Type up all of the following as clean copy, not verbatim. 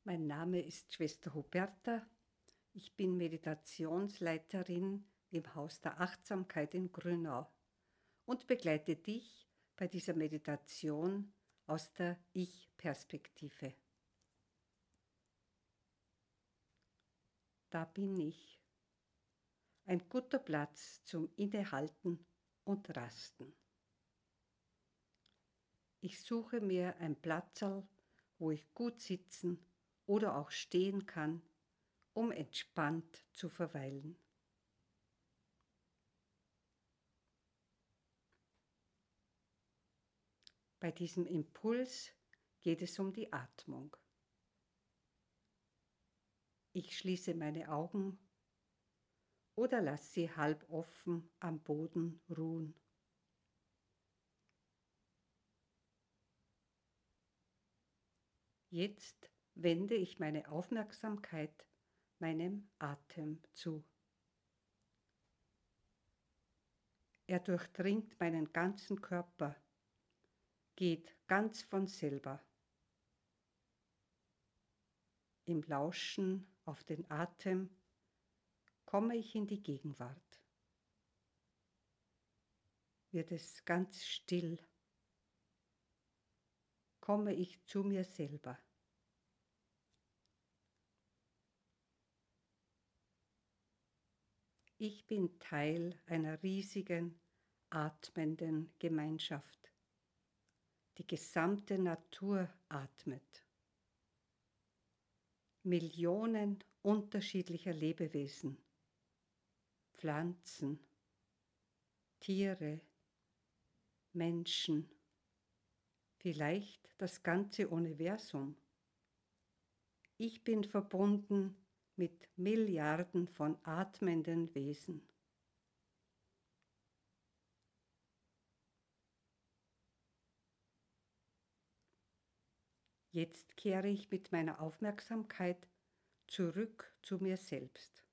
Mein Name ist Schwester Huberta. Ich bin Meditationsleiterin im Haus der Achtsamkeit in Grünau und begleite dich bei dieser Meditation aus der Ich-Perspektive. Da bin ich. Ein guter Platz zum Innehalten und Rasten. Ich suche mir ein Platzerl, wo ich gut sitzen oder auch stehen kann, um entspannt zu verweilen. Bei diesem Impuls geht es um die Atmung. Ich schließe meine Augen oder lasse sie halb offen am Boden ruhen. Jetzt wende ich meine Aufmerksamkeit meinem Atem zu. Er durchdringt meinen ganzen Körper, geht ganz von selber. Im Lauschen auf den Atem komme ich in die Gegenwart. Wird es ganz still, komme ich zu mir selber. Ich bin Teil einer riesigen, atmenden Gemeinschaft. Die gesamte Natur atmet. Millionen unterschiedlicher Lebewesen, Pflanzen, Tiere, Menschen, vielleicht das ganze Universum. Ich bin verbunden mit Milliarden von atmenden Wesen. Jetzt kehre ich mit meiner Aufmerksamkeit zurück zu mir selbst.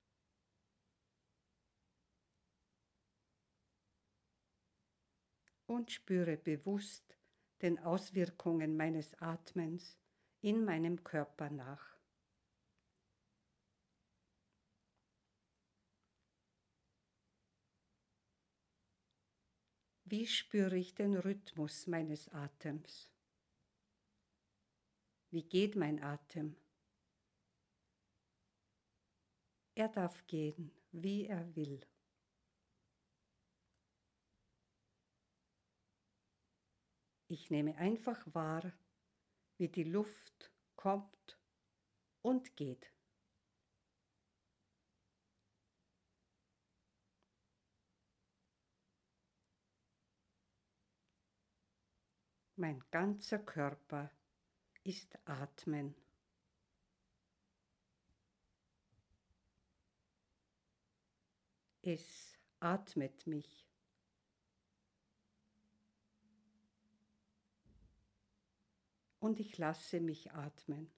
Und spüre bewusst den Auswirkungen meines Atmens in meinem Körper nach. Wie spüre ich den Rhythmus meines Atems? Wie geht mein Atem? Er darf gehen, wie er will. Ich nehme einfach wahr, wie die Luft kommt und geht. Mein ganzer Körper ist Atmen. Es atmet mich. Und ich lasse mich atmen.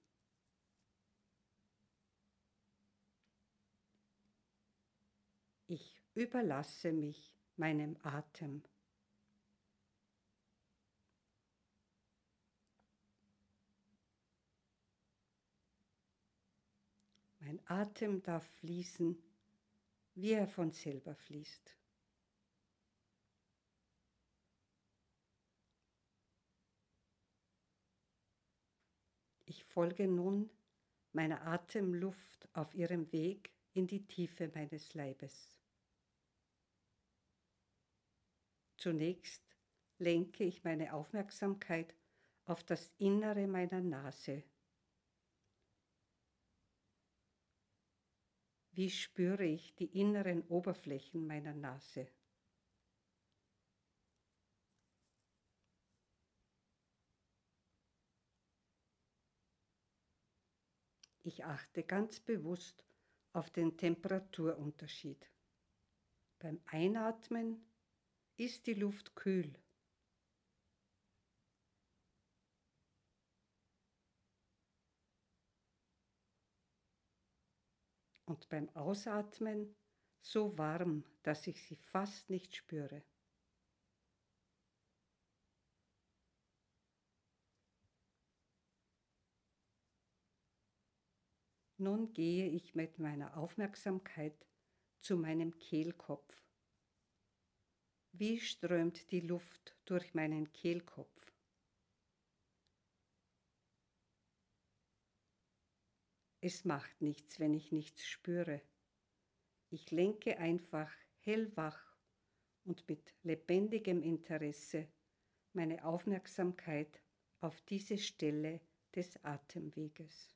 Ich überlasse mich meinem Atem. Mein Atem darf fließen, wie er von selber fließt. Ich folge nun meiner Atemluft auf ihrem Weg in die Tiefe meines Leibes. Zunächst lenke ich meine Aufmerksamkeit auf das Innere meiner Nase. Wie spüre ich die inneren Oberflächen meiner Nase? Ich achte ganz bewusst auf den Temperaturunterschied. Beim Einatmen ist die Luft kühl. Und beim Ausatmen so warm, dass ich sie fast nicht spüre. Nun gehe ich mit meiner Aufmerksamkeit zu meinem Kehlkopf. Wie strömt die Luft durch meinen Kehlkopf? Es macht nichts, wenn ich nichts spüre. Ich lenke einfach hellwach und mit lebendigem Interesse meine Aufmerksamkeit auf diese Stelle des Atemweges.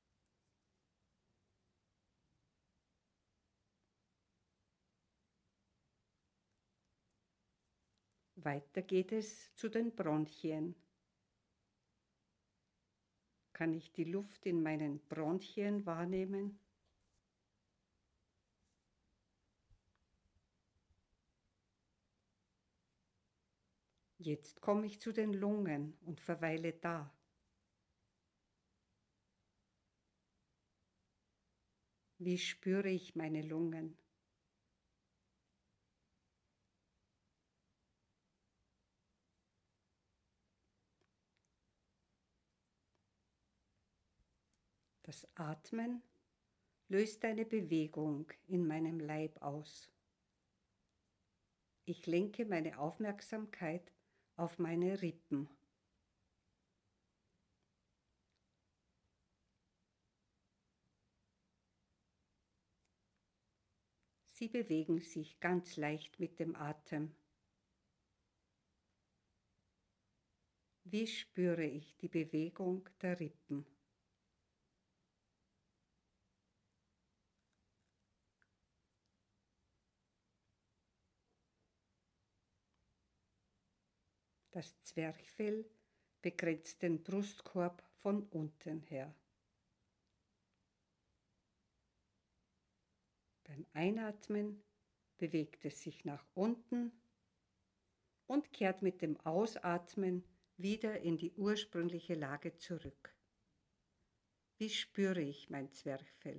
Weiter geht es zu den Bronchien. Kann ich die Luft in meinen Bronchien wahrnehmen? Jetzt komme ich zu den Lungen und verweile da. Wie spüre ich meine Lungen? Das Atmen löst eine Bewegung in meinem Leib aus. Ich lenke meine Aufmerksamkeit auf meine Rippen. Sie bewegen sich ganz leicht mit dem Atem. Wie spüre ich die Bewegung der Rippen? Das Zwerchfell begrenzt den Brustkorb von unten her. Beim Einatmen bewegt es sich nach unten und kehrt mit dem Ausatmen wieder in die ursprüngliche Lage zurück. Wie spüre ich mein Zwerchfell?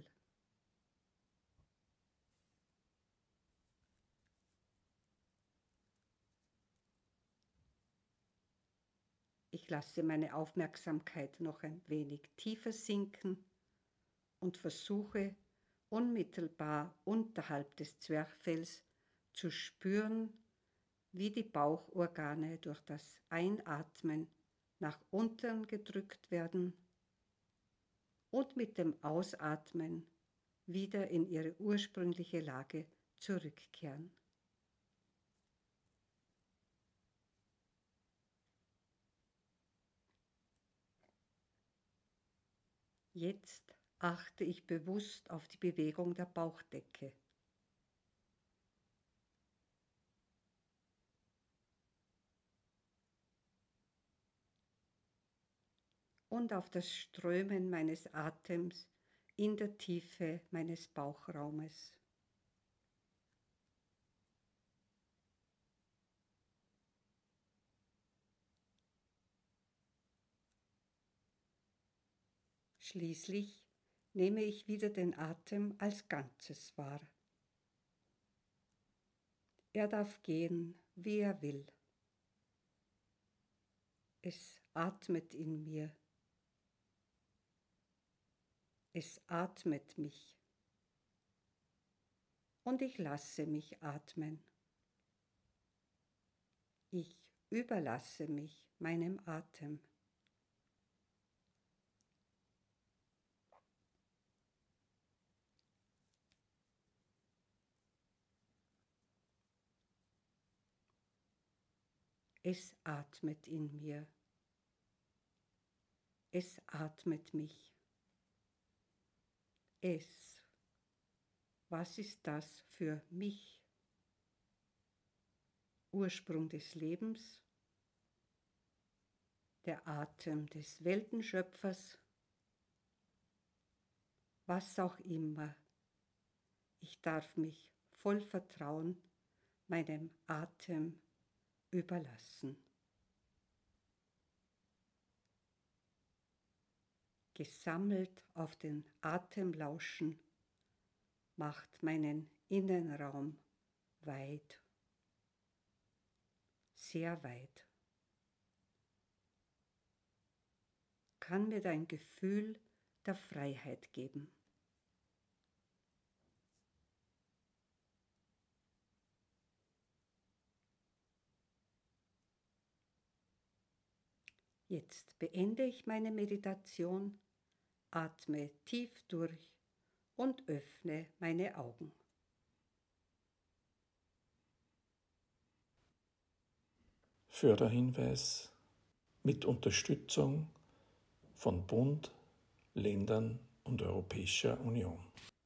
Ich lasse meine Aufmerksamkeit noch ein wenig tiefer sinken und versuche unmittelbar unterhalb des Zwerchfells zu spüren, wie die Bauchorgane durch das Einatmen nach unten gedrückt werden und mit dem Ausatmen wieder in ihre ursprüngliche Lage zurückkehren. Jetzt achte ich bewusst auf die Bewegung der Bauchdecke. Und auf das Strömen meines Atems in der Tiefe meines Bauchraumes. Schließlich nehme ich wieder den Atem als Ganzes wahr. Er darf gehen, wie er will. Es atmet in mir. Es atmet mich. Und ich lasse mich atmen. Ich überlasse mich meinem Atem. Es atmet in mir. Es atmet mich. Es. Was ist das für mich? Ursprung des Lebens, der Atem des Weltenschöpfers, was auch immer. Ich darf mich voll Vertrauen meinem Atem überlassen. Gesammelt auf den Atem lauschen, macht meinen Innenraum weit, sehr weit. Kann mir ein Gefühl der Freiheit geben. Jetzt beende ich meine Meditation, atme tief durch und öffne meine Augen. Förderhinweis mit Unterstützung von Bund, Ländern und Europäischer Union.